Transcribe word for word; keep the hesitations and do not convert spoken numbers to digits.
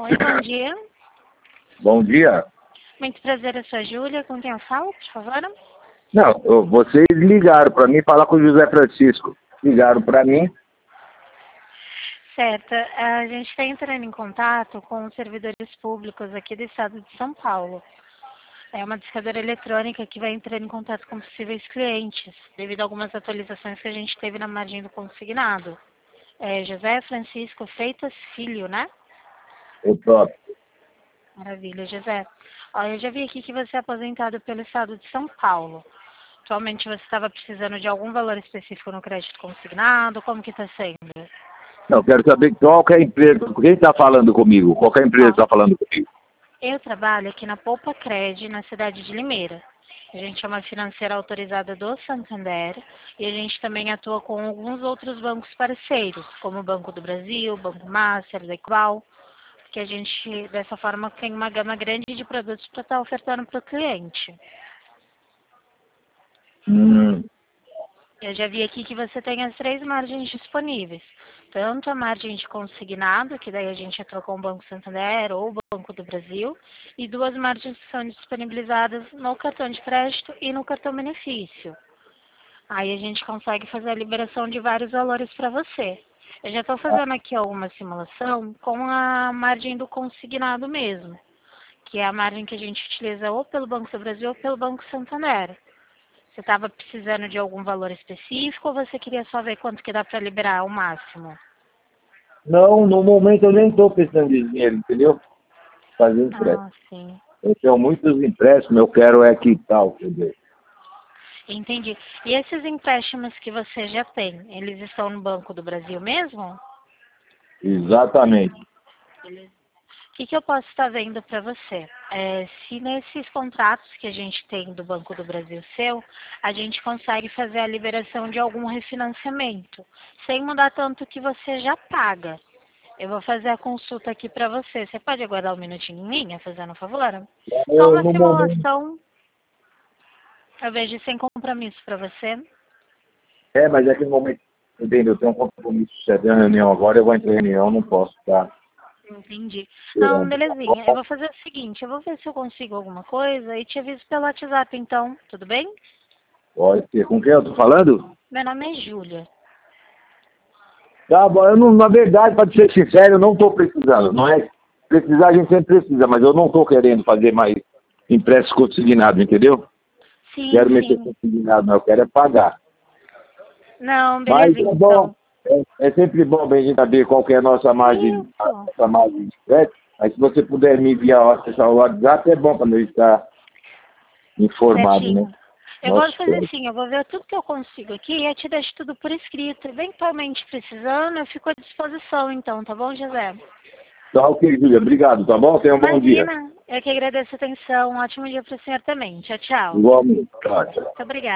Oi, bom dia. Bom dia. Muito prazer, eu sou a Júlia. Com quem eu falo, por favor? Não, eu- vocês ligaram para mim falar com o José Francisco. Ligaram para mim. Certo. A gente está entrando em contato com os servidores públicos aqui do estado de São Paulo. É uma discadora eletrônica que vai entrar em contato com possíveis clientes, devido a algumas atualizações que a gente teve na margem do consignado. É José Francisco Freitas Filho, né? O próprio. Maravilha, José. Olha, eu já vi aqui que você é aposentado pelo estado de São Paulo. Atualmente você estava precisando de algum valor específico no crédito consignado? Como que está sendo? Não, quero saber qual que é a empresa. Quem está falando comigo? Qual que é a empresa está falando comigo? Eu trabalho aqui na Poupa Cred, na cidade de Limeira. A gente é uma financeira autorizada do Santander e a gente também atua com alguns outros bancos parceiros, como o Banco do Brasil, Banco Master, da Equal, que a gente, dessa forma, tem uma gama grande de produtos para estar ofertando para o cliente. Hum, Eu já vi aqui que você tem as três margens disponíveis. Tanto a margem de consignado, que daí a gente atua com o Banco Santander ou o Banco do Brasil, e duas margens que são disponibilizadas no cartão de crédito e no cartão benefício. Aí a gente consegue fazer a liberação de vários valores para você. Eu já estou fazendo aqui alguma simulação com a margem do consignado mesmo, que é a margem que a gente utiliza ou pelo Banco do Brasil ou pelo Banco Santander. Você estava precisando de algum valor específico ou você queria só ver quanto que dá para liberar o máximo? não, no momento eu nem estou precisando de dinheiro, entendeu? Fazer empréstimo. Ah, sim. Eu tenho muitos empréstimos, eu quero é quitar, entendeu? Entendi. E esses empréstimos que você já tem, eles estão no Banco do Brasil mesmo? Exatamente. O que, que eu posso estar vendo para você? É, se nesses contratos que a gente tem do Banco do Brasil seu, a gente consegue fazer a liberação de algum refinanciamento, sem mudar tanto que você já paga. Eu vou fazer a consulta aqui para você. Você pode aguardar um minutinho em linha, fazendo um favor? Só Eu, uma no momento, simulação, eu vejo sem compromisso para você. é, mas é que no momento, entendeu? Eu tenho um compromisso, se é de reunião agora, eu vou entrar em reunião, não posso estar Entendi. Não, esperando. belezinha. Eu vou fazer o seguinte, eu vou ver se eu consigo alguma coisa e te aviso pelo WhatsApp então, tudo bem? Pode ser. Com quem eu estou falando? Meu nome é Júlia. Tá bom, eu não, na verdade, para ser sincero, eu não estou precisando. Não é precisar, a gente sempre precisa, mas eu não estou querendo fazer mais empréstimo consignado, entendeu? Sim, Quero mexer sim. consignado, não, eu quero é pagar. Não, Mas belezinha é então. bom, é, é sempre bom bem a gente saber qual que é a nossa margem, a Isso. nossa margem de crédito. Aí se você puder me enviar o WhatsApp, é bom para eu estar informado, né? Certinho. Eu vou Nossa, fazer assim, eu vou ver tudo que eu consigo aqui e eu te deixo tudo por escrito. Eventualmente precisando, eu fico à disposição então, tá bom, José? tá ok, Júlia. Obrigado, tá bom? Tenha um bom dia. Imagina, eu que agradeço a atenção. Um ótimo dia para o senhor também. Tchau, tchau. Igualmente. Tchau, tchau. Muito obrigada.